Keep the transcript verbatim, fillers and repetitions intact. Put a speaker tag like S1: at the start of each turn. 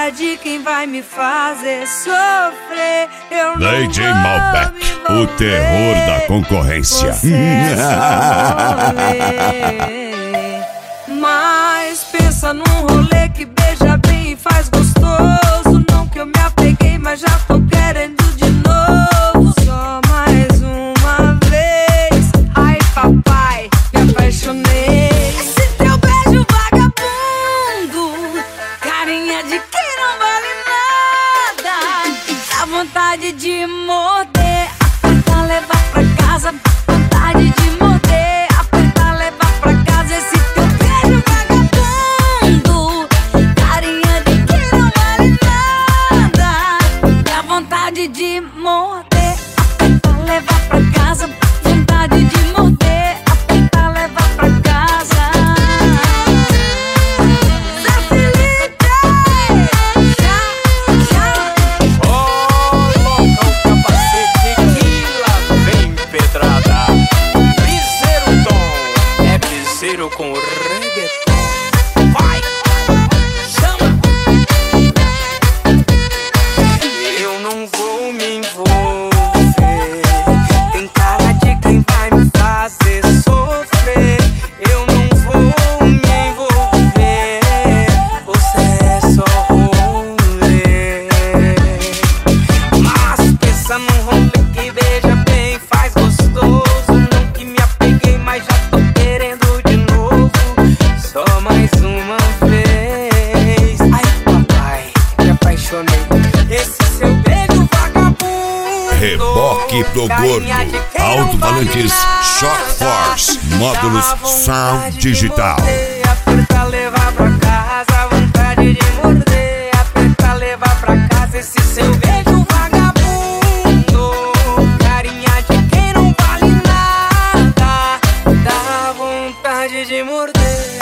S1: cara de quem vai me fazer sofrer. Eu não
S2: D J Malbec, o terror da concorrência.
S1: Você é só rolê. Mas pensa num rolê que beija bem e faz gostoso. Não que eu me apeguei, mas já tô querendo de novo. Só mais uma vez. Ai papai, me apaixonei. Esse teu beijo vagabundo, carinha de quem não vale nada. Dá vontade de morder, apertar, levar pra casa. Vontade de morder, apertar, levar pra casa. Esse teu beijo vagabundo, carinha de quem não vale nada. Dá vontade de morder, apertar, levar pra casa. Vontade de morder, apertar, levar pra casa. Zé Felipe, já, já.
S3: Coloca o capacete que lá vem pedrada. Piseiro Tom, é piseiro com reggaeton. Vai, chama. Eu não vou me envolver. Tem cara de quem vai me fazer sofrer. Eu não vou me envolver. Você é só rolê. Mas pensa num rolê que beija bem, faz gostoso. Não que me apeguei, mas já tô querendo de novo. Só mais uma vez. Ai papai, me apaixonei. Esse seu beijo vagabundo,
S2: Reboque pro gordo.
S3: carinha de quem não
S2: Alto-falantes
S3: vale
S2: Shock
S3: nada.
S2: Force. Módulos
S3: Dá
S2: Sound
S3: vontade de
S2: Digital.
S3: morder, apertar, levar pra casa. Vontade de morder, apertar, levar pra casa. Esse seu beijo vagabundo, carinha de quem não vale nada. Dá vontade de morder.